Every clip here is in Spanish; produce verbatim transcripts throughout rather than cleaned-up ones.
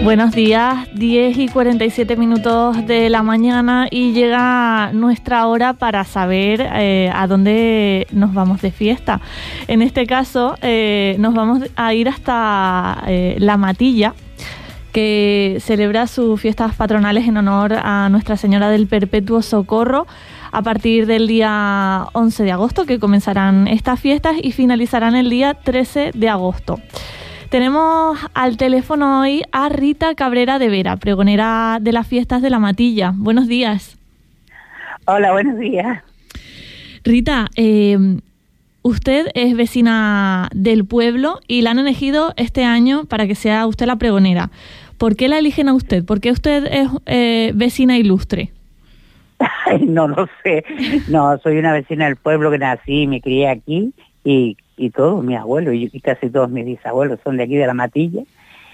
Buenos días, diez y cuarenta y siete minutos de la mañana y llega nuestra hora para saber eh, a dónde nos vamos de fiesta. En este caso eh, nos vamos a ir hasta eh, La Matilla, que celebra sus fiestas patronales en honor a Nuestra Señora del Perpetuo Socorro a partir del día once de agosto, que comenzarán estas fiestas y finalizarán el día trece de agosto. Tenemos al teléfono hoy a Rita Cabrera de Vera, pregonera de las fiestas de La Matilla. Buenos días. Hola, buenos días. Rita, eh, usted es vecina del pueblo y la han elegido este año para que sea usted la pregonera. ¿Por qué la eligen a usted? ¿Por qué usted es eh, vecina ilustre? Ay, no lo sé. No, soy una vecina del pueblo que nací y me crié aquí y... y todos mis abuelos y casi todos mis bisabuelos son de aquí de La Matilla.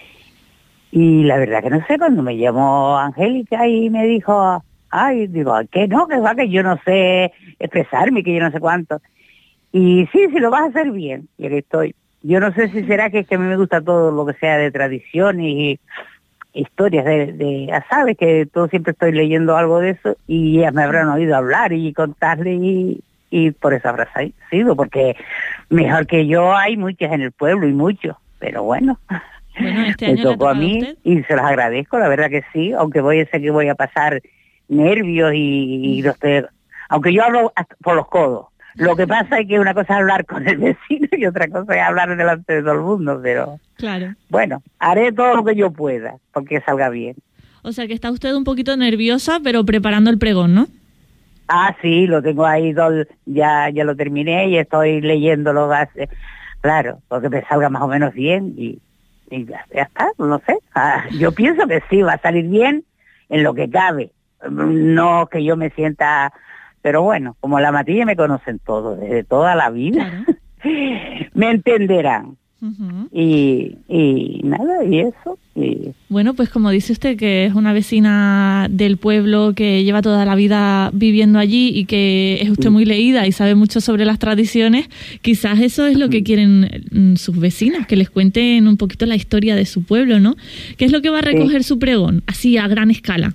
Y la verdad que no sé, cuando me llamó Angélica y me dijo, ay, digo, ¿qué no? Que va, que yo no sé expresarme, que yo no sé cuánto. Y sí, sí, lo vas a hacer bien, y aquí estoy. Yo no sé si será que es que a mí me gusta todo lo que sea de tradición y historias de, de ya sabes que todo siempre estoy leyendo algo de eso y ya me habrán oído hablar y contarle y... y por eso habrá sido, porque mejor que yo hay muchas en el pueblo y muchos, pero bueno, bueno este me año tocó a mí usted. Y se los agradezco, la verdad que sí, aunque voy a ser que voy a pasar nervios y, y no sé, aunque yo hablo hasta por los codos. Lo que pasa es que una cosa es hablar con el vecino y otra cosa es hablar delante de todo el mundo, pero claro. Bueno, haré todo lo que yo pueda porque salga bien. O sea que está usted un poquito nerviosa, pero preparando el pregón, ¿no? Ah, sí, lo tengo ahí, ya ya lo terminé y estoy leyéndolo, claro, porque me salga más o menos bien y, y ya, ya está, no sé. Ah, yo pienso que sí, va a salir bien en lo que cabe, no que yo me sienta, pero bueno, como La Matilla me conocen todos, desde toda la vida, claro. Me entenderán. Uh-huh. y, y nada, y eso. Y... Bueno, pues como dice usted que es una vecina del pueblo que lleva toda la vida viviendo allí y que es usted muy leída y sabe mucho sobre las tradiciones, quizás eso es lo que quieren sus vecinos, que les cuenten un poquito la historia de su pueblo, ¿no? ¿Qué es lo que va a recoger sí. su pregón, así a gran escala?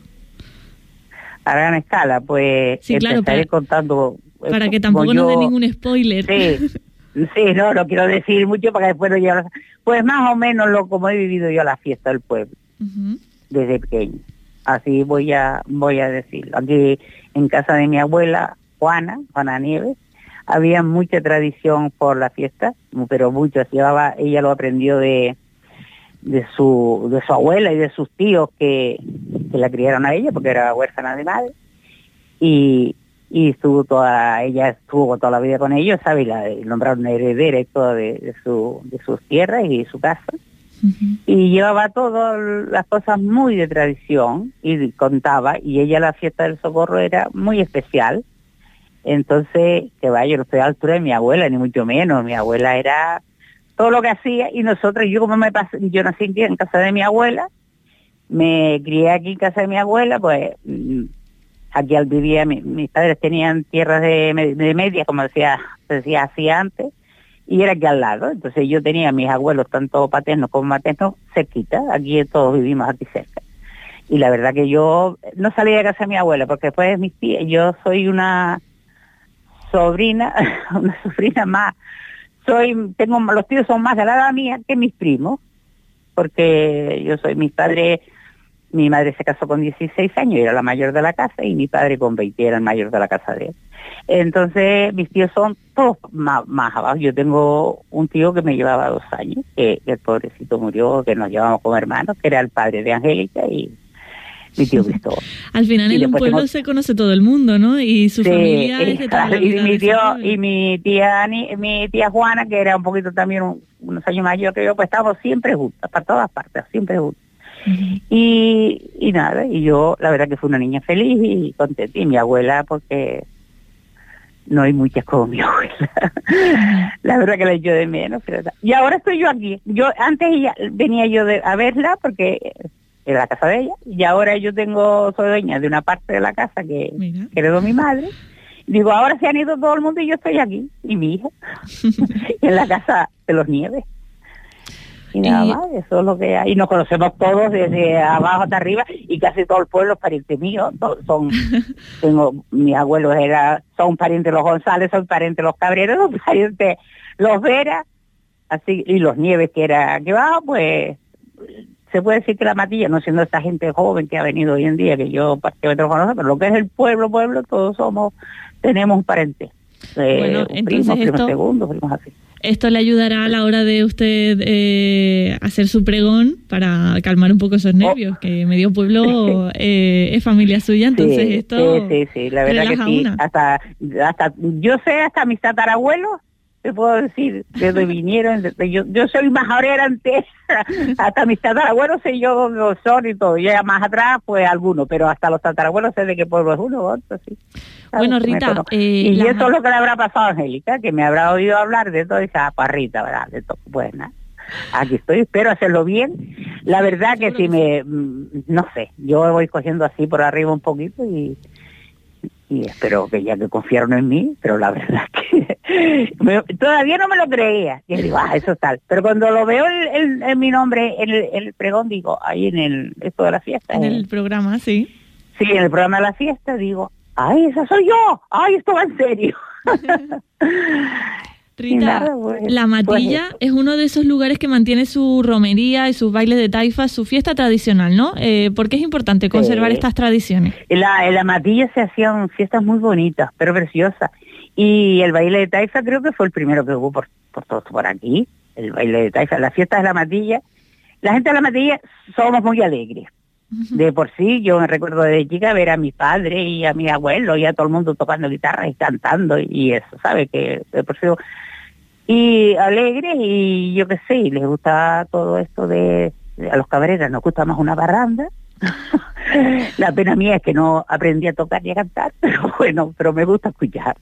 A gran escala, pues sí, claro, empezaré para, contando... Para que tampoco yo... nos dé ningún spoiler. Sí. Sí, no, no quiero decir mucho para que después no llegue. Pues más o menos lo como he vivido yo la fiesta del pueblo, uh-huh. desde pequeño. Así voy a voy a decirlo. Aquí en casa de mi abuela, Juana, Juana Nieves, había mucha tradición por la fiesta, pero mucho. Llevaba, ella lo aprendió de de su de su abuela y de sus tíos que, que la criaron a ella, porque era huérfana de madre. Y y estuvo toda, ella estuvo toda la vida con ellos, ¿sabes? La nombraron heredera y todo de, de, su, de sus tierras y su casa. Uh-huh. Y llevaba todas las cosas muy de tradición y contaba, y ella la fiesta del Socorro era muy especial. Entonces, que vaya, yo no estoy a la altura de mi abuela, ni mucho menos. Mi abuela era todo lo que hacía, y nosotros, yo como me pasé, yo nací en casa de mi abuela, me crié aquí en casa de mi abuela, pues... Aquí al vivía, mi, mis padres tenían tierras de, de media, como decía, se decía así antes, y era aquí al lado. Entonces yo tenía a mis abuelos, tanto paternos como maternos, cerquita. Aquí todos vivimos aquí cerca. Y la verdad que yo no salía de casa de mi abuela, porque después de mis tías, yo soy una sobrina, una sobrina más, soy, tengo, los tíos son más de la edad mía que mis primos, porque yo soy, mis padres... Mi madre se casó con dieciséis años, era la mayor de la casa, y mi padre con veinte era el mayor de la casa de él. Entonces, mis tíos son todos más, más abajo. Yo tengo un tío que me llevaba dos años, que, que el pobrecito murió, que nos llevamos como hermanos, que era el padre de Angélica y mi tío Cristóbal. Al final en un pueblo tengo... se conoce todo el mundo, ¿no? Y su sí, familia es de toda la vida. Y mi tío, y mi tía, mi tía Juana, que era un poquito también un, unos años mayor que yo, pues estábamos siempre juntas, para todas partes, siempre juntas. Uh-huh. Y, y nada, y yo la verdad que fui una niña feliz y contenta, y mi abuela, porque no hay muchas como mi abuela, la verdad que la echo de menos, pero y ahora estoy yo aquí. Yo antes ella, venía yo de, a verla porque era la casa de ella, y ahora yo tengo, soy dueña de una parte de la casa que, que heredó mi madre. Digo, ahora se han ido todo el mundo y yo estoy aquí, y mi hija, en la casa de los Nieves. Y nada y... más, eso es lo que hay. Y nos conocemos todos desde abajo hasta arriba y casi todo el pueblo es pariente mío. Son, tengo, mis abuelos era, son parientes los González, son parientes los Cabreros, son parientes los Vera, así, y los Nieves que era que va, pues se puede decir que la Matilla, no siendo esta gente joven que ha venido hoy en día, que yo prácticamente lo conozco, pero lo que es el pueblo, pueblo, todos somos, tenemos un parente. Eh, bueno, entonces primos, esto, primos segundos, primos así. Esto le ayudará a la hora de usted eh, hacer su pregón para calmar un poco esos nervios, oh. que medio pueblo eh, es familia suya, entonces sí, esto sí, sí, sí, la verdad que sí, una. hasta, hasta, yo sé hasta mis tatarabuelos, te puedo decir, de donde vinieron, de, de, yo, yo soy majorera entera, hasta mis tatarabuelos sé yo dónde son y todo, ya más atrás pues algunos, pero hasta los tatarabuelos sé de qué pueblo es uno o otro, sí. Bueno, Rita, eh, y la... eso es lo que le habrá pasado a Angélica, que me habrá oído hablar de todo esa parrita, ¿verdad? De todo, pues nada, aquí estoy, espero hacerlo bien, la verdad que si me, no sé, yo voy cogiendo así por arriba un poquito y... y espero que ya que confiaron en mí, pero la verdad que me, todavía no me lo creía, y digo, ah, eso es tal, pero cuando lo veo el, el, en mi nombre, en el, el pregón, digo, ahí en el, esto de la fiesta. En eh, el programa, sí. Sí, en el programa de la fiesta, digo, ay, esa soy yo, ay, esto va en serio. Rita, nada, pues, la Matilla pues es uno de esos lugares que mantiene su romería y sus bailes de taifa, su fiesta tradicional, ¿no? Eh, ¿Por qué es importante conservar sí. estas tradiciones? En la, en la Matilla se hacían fiestas muy bonitas, pero preciosas. Y el baile de taifa creo que fue el primero que hubo por, por todo por aquí, el baile de taifa. Las fiestas de la Matilla, la gente de la Matilla somos muy alegres. Uh-huh. De por sí, yo me recuerdo de chica ver a mi padre y a mi abuelo y a todo el mundo tocando guitarra y cantando y eso, ¿sabes? Que de por sí... Y alegres y yo qué sé, les gusta todo esto de, de... A los Cabreras nos gusta más una barranda. La pena mía es que no aprendí a tocar y a cantar, pero bueno, pero me gusta escuchar.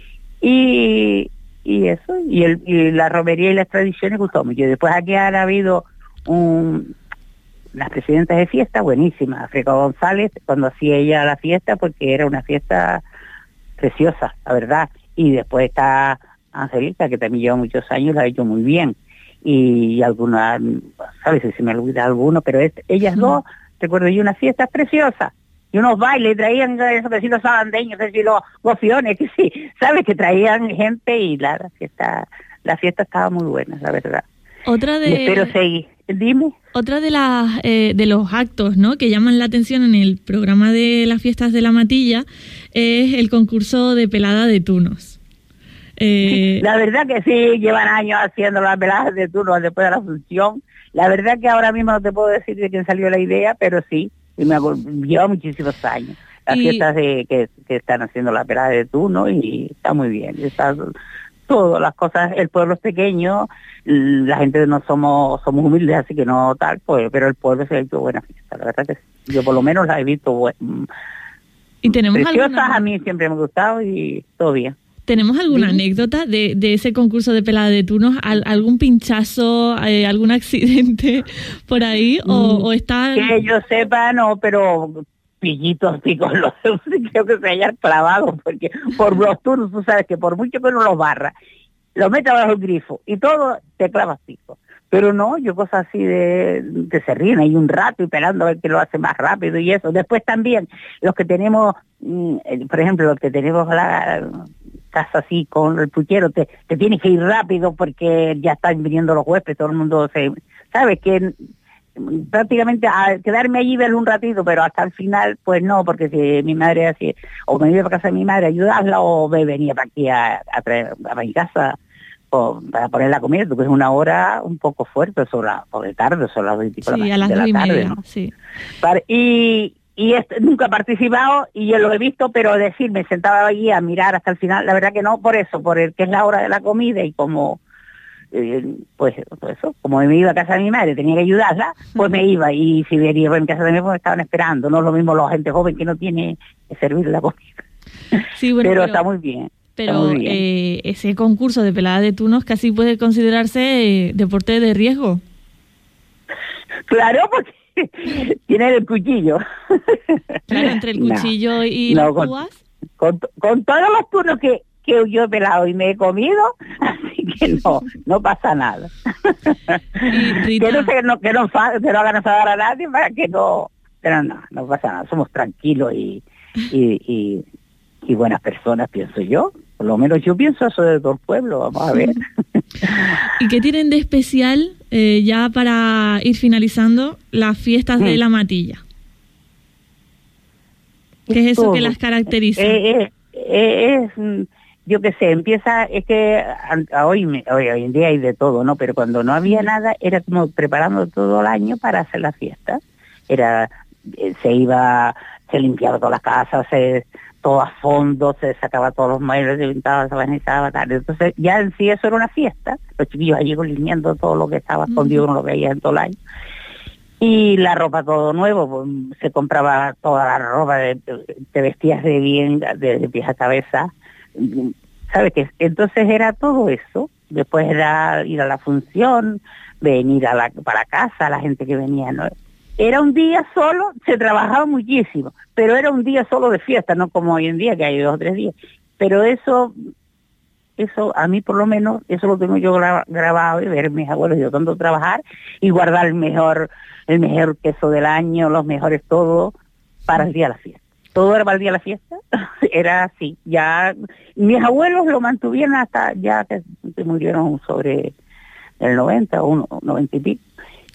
Y, y eso, y, el, y la romería y las tradiciones gustó mucho. Y después aquí han habido un... las presidentas de fiesta, buenísimas, Freca González, cuando hacía ella la fiesta, porque era una fiesta preciosa, la verdad. Y después está Angélica, que también lleva muchos años, la ha hecho muy bien. Y algunas, sabes si se me olvida alguno, pero es, ellas sí. dos, recuerdo yo, unas fiestas preciosas. Y unos bailes, traían eso que sí los sabandeños, que sí los gofiones, que sí, sabes que traían gente y la, la fiesta, la fiesta estaba muy buena, la verdad. Otra de... Y espero seguir. Dime. Otra de las eh, de los actos, ¿no?, que llaman la atención en el programa de las fiestas de la Matilla es el concurso de pelada de tunos. Eh... La verdad que sí, llevan años haciendo las peladas de tunos después de la función. La verdad que ahora mismo no te puedo decir de quién salió la idea, pero sí, y me lleva muchísimos años. Las y... fiestas de que, que están haciendo la pelada de tuno y está muy bien. Está, todas las cosas, el pueblo es pequeño, la gente no somos somos humildes, así que no tal, pues, pero el pueblo se ha hecho buena fiesta, la verdad que sí. Yo por lo menos la he visto buen, ¿Y tenemos preciosas, alguna... a mí siempre me ha gustado y todo bien. ¿Tenemos alguna ¿Sí? anécdota de, de ese concurso de pelada de tunos? ¿Al, ¿Algún pinchazo, eh, algún accidente por ahí? ¿O, mm, o está...? Que yo sepa, no, pero... pillitos y con los creo que se hayan clavado, porque por los turnos tú sabes que por mucho que uno los barra, lo mete bajo el grifo y todo te clavas pico. Pero no, yo cosas así de que se ríen ahí un rato y pelando a ver que lo hace más rápido y eso. Después también, los que tenemos, por ejemplo, los que tenemos la casa así con el puchero, te, te tienes que ir rápido porque ya están viniendo los huéspedes, todo el mundo se... ¿Sabes? Que prácticamente a quedarme allí ver un ratito, pero hasta el final pues no, porque si mi madre así, o me iba para casa de mi madre a ayudarla o me venía para aquí a, a traer a mi casa o para poner la comida, porque es una hora un poco fuerte, son las, o de tarde, son las dos y pico sí, de a las la tarde, media, ¿no? Sí. Para, y y este, nunca he participado y yo lo he visto, pero decir, me sentaba allí a mirar hasta el final, la verdad que no, por eso, por el que es la hora de la comida y como pues eso, como me iba a casa de mi madre, tenía que ayudarla, pues me iba, y si venía en casa de mi madre, estaban esperando, no es lo mismo la gente joven que no tiene que servir la comida. Sí, bueno, pero, pero está muy bien. Pero muy bien. Eh, ese concurso de pelada de tunos casi puede considerarse eh, deporte de riesgo. Claro, porque tiene el cuchillo. Claro, entre el cuchillo no, y no, las con, púas. Con, con todos los turnos que que yo he pelado y me he comido, así que no, no pasa nada. Rita, que no se, no, que no, que no hagan enfadar a nadie para que no, pero no, no pasa nada, somos tranquilos y, y, y, y buenas personas, pienso yo. Por lo menos yo pienso eso de todo el pueblo, vamos a ver. ¿Y qué tienen de especial, eh, ya para ir finalizando, las fiestas mm. de la Matilla? ¿Qué es, es eso todo. que las caracteriza? Eh, eh, eh, es, yo qué sé, empieza, es que a, hoy, me, hoy, hoy en día hay de todo, ¿no? Pero cuando no había nada, era como preparando todo el año para hacer la fiesta. Era, eh, se iba, se limpiaba todas las casas, se... todo a fondo, se sacaba todos los muebles, se pintaba, se barnizaba, tal. Entonces ya en sí eso era una fiesta, los chiquillos allí limpiando todo lo que estaba escondido, no lo veía en todo el año. Y la ropa todo nuevo, pues, se compraba toda la ropa, de, te vestías de bien, de, de pies a cabeza, ¿sabes qué? Entonces era todo eso, después era ir a la función, venir a la, para casa, la gente que venía, ¿no? Era un día solo, se trabajaba muchísimo, pero era un día solo de fiesta, no como hoy en día que hay dos o tres días. Pero eso, eso a mí por lo menos, eso lo tengo yo gra- grabado y ver mis abuelos yo tanto trabajar y guardar el mejor, el mejor queso del año, los mejores todo para el día de la fiesta. Todo era para el día de la fiesta, era así. Ya mis abuelos lo mantuvieron hasta ya que, que murieron sobre el noventa, uno, noventa y pico.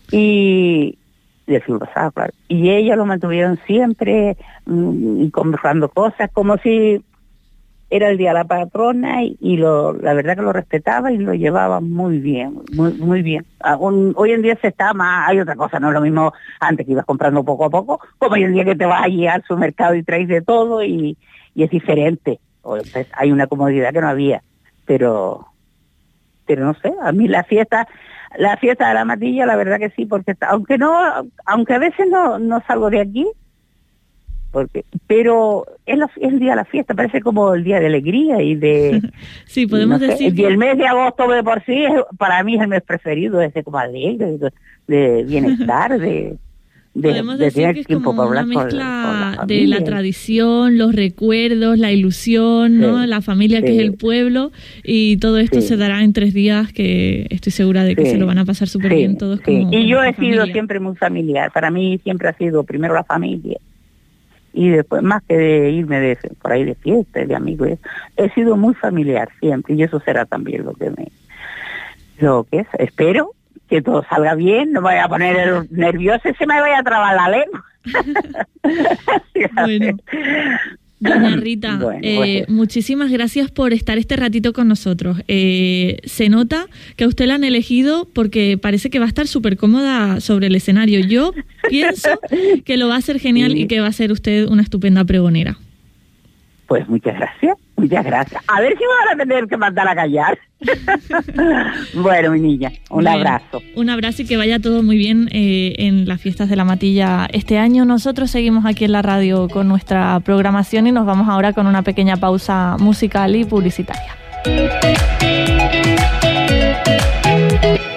Y del siglo pasado, claro. Y ellos lo mantuvieron siempre mmm, comprando cosas como si era el día de la patrona y, y lo, la verdad que lo respetaba y lo llevaba muy bien, muy muy bien. Aún, hoy en día se está más, hay otra cosa, no es lo mismo antes que ibas comprando poco a poco, como hoy en día que te vas allí al supermercado y traes de todo y, y es diferente. Entonces, hay una comodidad que no había, pero pero no sé, a mí la fiesta la fiesta de la Matilla, la verdad que sí, porque está, aunque no, aunque a veces no, no salgo de aquí, porque, pero es, la, es el día de la fiesta, parece como el día de alegría y de... Sí, podemos no sé, decir... Y el mes de agosto de por sí, es, para mí es el mes preferido, es de como alegre, de, de bienestar, de... De, Podemos de decir que es como una mezcla con, con de la tradición, los recuerdos, la ilusión, ¿no? Sí, la familia, sí, que es el pueblo, y todo esto sí. se dará en tres días que estoy segura de que sí. se lo van a pasar súper sí. bien todos. Sí. Como, y yo he familia. sido siempre muy familiar, para mí siempre ha sido primero la familia, y después más que de irme de, por ahí de fiesta, de amigos, he sido muy familiar siempre, y eso será también lo que me... Lo que es, espero que todo salga bien, no me vaya a poner nerviosa y se me vaya a trabar la lengua. Bueno, doña Rita, bueno, eh, pues muchísimas gracias por estar este ratito con nosotros. Eh, se nota que a usted la han elegido porque parece que va a estar súper cómoda sobre el escenario. Yo pienso que lo va a hacer genial sí. y que va a ser usted una estupenda pregonera. Pues muchas gracias, muchas gracias. A ver si me van a tener que mandar a callar. Bueno, mi niña, un bien, abrazo. Un abrazo y que vaya todo muy bien eh, en las fiestas de la Matilla este año. Nosotros seguimos aquí en la radio con nuestra programación y nos vamos ahora con una pequeña pausa musical y publicitaria.